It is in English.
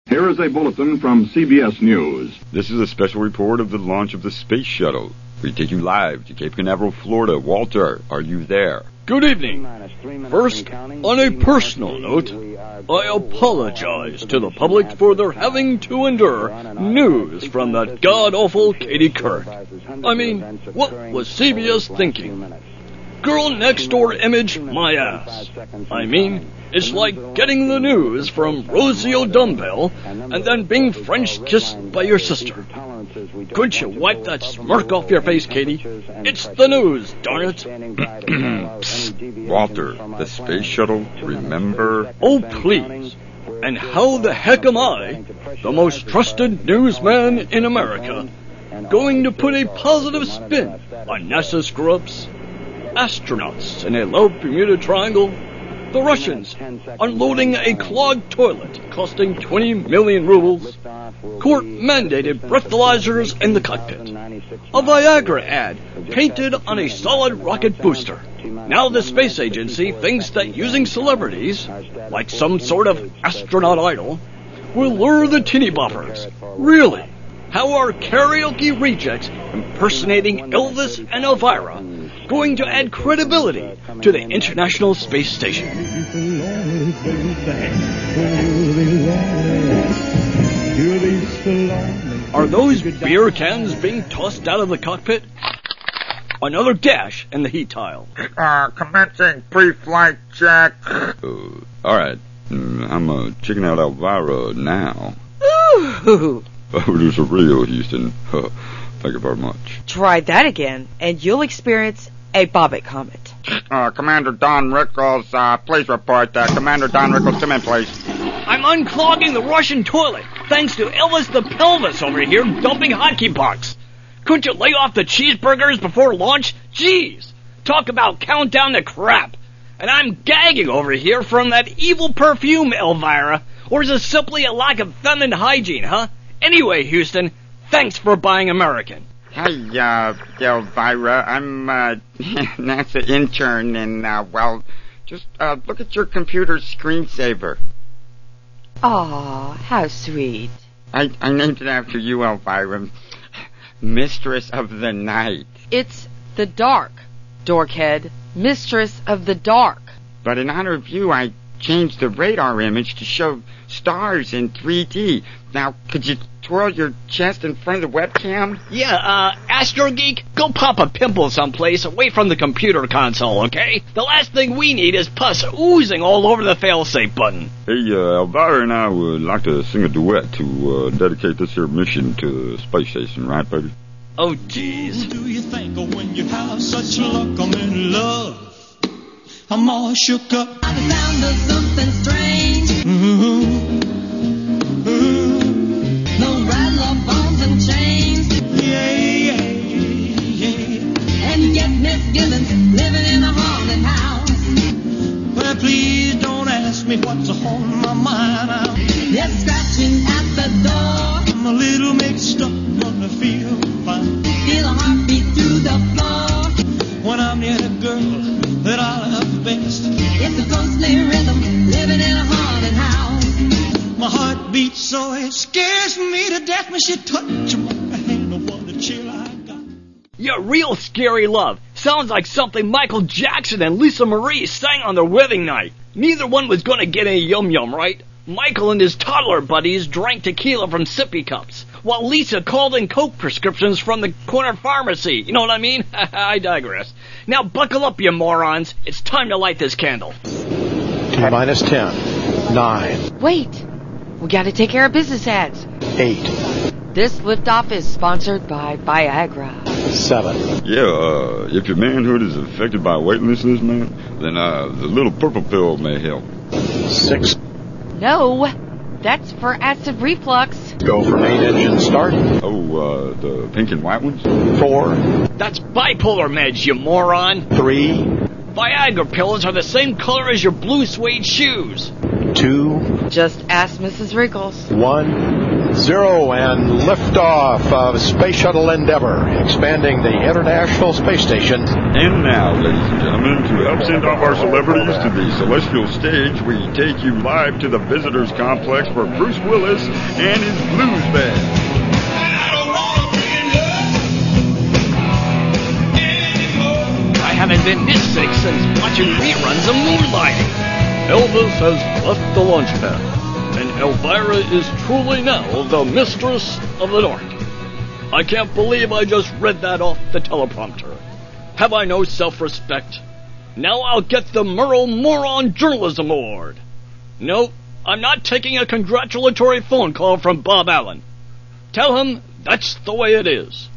Here is a bulletin from CBS News. This is a special report of the launch of the Space Shuttle. We take you live to Cape Canaveral, Florida. Walter, are you there? Good evening. First, on a personal note, I apologize to the public for their having to endure news from that god-awful Katie Couric. I mean, what was CBS thinking? Girl next door image my ass. I mean, it's like getting the news from Rosie O'Donnell and then being French kissed by your sister. Couldn't you wipe that smirk off your face, Katie? It's the news, darn it. Psst. Walter, the Space Shuttle, remember? Oh, please. And how the heck am I, the most trusted newsman in America, going to put a positive spin on NASA screw-ups? Astronauts in a low Bermuda Triangle, the Russians unloading a clogged toilet costing 20 million rubles, court-mandated breathalyzers in the cockpit, a Viagra ad painted on a solid rocket booster. Now the space agency thinks that using celebrities, like some sort of astronaut idol, will lure the teeny boppers. Really? How are karaoke rejects impersonating Elvis and Elvira going to add credibility to the International Space Station? Are those beer cans being tossed out of the cockpit? Another dash in the heat tile. Commencing pre-flight check. All right. I'm checking out Elvira now. Ooh. It was a real, Houston. Thank you very much. Try that again, and you'll experience a Bobbitt comet. Commander Don Rickles, please report. Commander Don Rickles, come in, please. I'm unclogging the Russian toilet, thanks to Elvis the Pelvis over here dumping hockey pucks. Couldn't you lay off the cheeseburgers before launch? Jeez, talk about countdown to crap. And I'm gagging over here from that evil perfume, Elvira. Or is it simply a lack of feminine hygiene, huh? Anyway, Houston, thanks for buying American. Hey, Elvira, I'm NASA intern, and, just look at your computer's screensaver. Aw, how sweet. I named it after you, Elvira. Mistress of the Night. It's the dark, dorkhead. Mistress of the dark. But in honor of you, I changed the radar image to show stars in 3D. Now, could you twirl your chest in front of the webcam? Yeah, Astro Geek, go pop a pimple someplace away from the computer console, okay? The last thing we need is pus oozing all over the failsafe button. Hey, Elvira and I would like to sing a duet to dedicate this here mission to the space station, right, baby? Oh, jeez. Who do you think of when you have such luck? I'm in love. I'm all shook up. I found something strange. No rattle bombs and chains. Yeah. And get misgivings living in a haunted house. Well, please don't ask me what's on my mind. They're scratching at the door. I'm a little mixed up, gonna feel fine. Feel a heartbeat through the floor. When I'm near the girl that I love best. It's a ghostly rhythm living in a haunted house. My heart beats so it scares me to death when she touches my hand. Oh, what a chill I got. Your real scary love sounds like something Michael Jackson and Lisa Marie sang on their wedding night. Neither one was going to get any yum-yum, right? Michael and his toddler buddies drank tequila from sippy cups, while Lisa called in Coke prescriptions from the corner pharmacy. You know what I mean? I digress. Now buckle up, you morons. It's time to light this candle. T-minus 10, 9. Wait, we gotta take care of business ads. 8. This liftoff is sponsored by Viagra. 7. Yeah, if your manhood is affected by weightlessness, man, then the little purple pill may help. 6. No, that's for acid reflux. Go for main engine start. Oh, the pink and white ones? 4. That's bipolar meds, you moron. 3. Viagra pills are the same color as your blue suede shoes. 2, Just ask Mrs. Wrinkles. 1, 0, and liftoff of Space Shuttle Endeavour, expanding the International Space Station. And now, ladies and gentlemen, to help send off our celebrities to the celestial stage, we take you live to the visitors complex for Bruce Willis and his blues band. I haven't been this sick since watching reruns of Moonlighting. Elvis has left the launch pad, and Elvira is truly now the mistress of the dark. I can't believe I just read that off the teleprompter. Have I no self-respect? Now I'll get the Merle Moron Journalism Award. No, I'm not taking a congratulatory phone call from Bob Allen. Tell him that's the way it is.